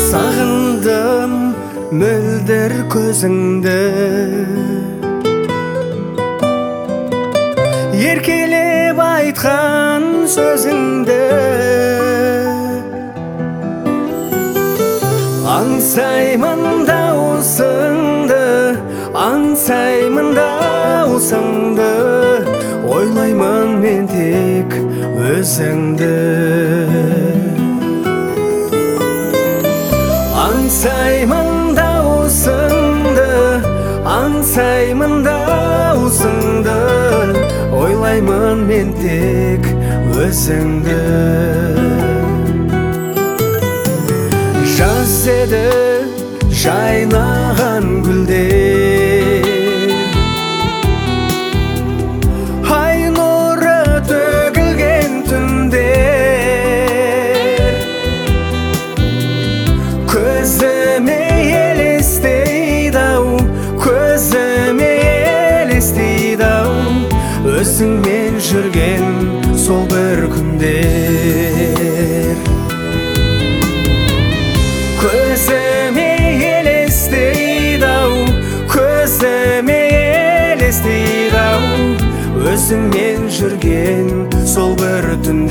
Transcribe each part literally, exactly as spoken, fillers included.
Сағындым мөлдір көзіңді, еркелеп айтқан сөзіңді. Аңсаймын дауысыңды, аңсаймын дауысыңды, ойлаймын мен тек өзіңді. Аңсаймын дауысыңды, аңсаймын дауысыңды, ойлаймын мен тек өзіңді. Жаз еді жайнаған гүлдер, ай нұры төгілген түндер, көзіме елестейді-ау, көзіме елестейді-ау, өзіңмен жүрген сол бір күндер. Көзіме елестейді-ау, көзіме елестейді-ау, өзіңмен жүрген сол бір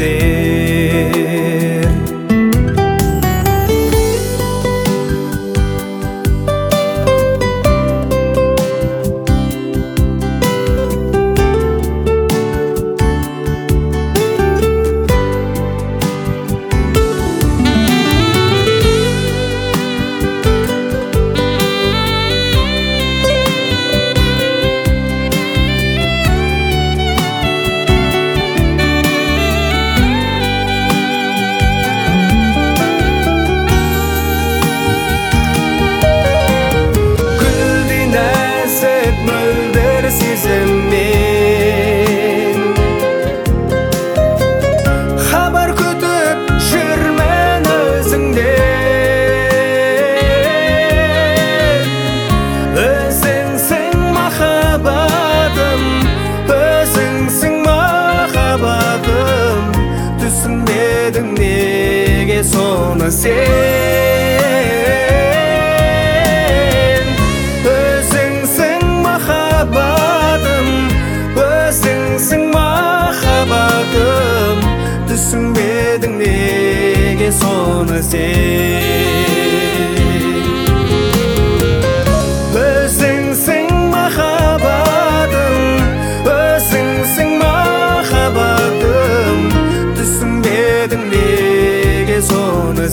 түндер. Сезіммен хабар күтіп жүрмін өзіңден. Өзіңсің махаббатым, өзіңсің махаббатым, түсінбедің неге соны сен. Өзіңсің махаббатым, өзіңсің махаббатым, түсінбедің неге соны сен.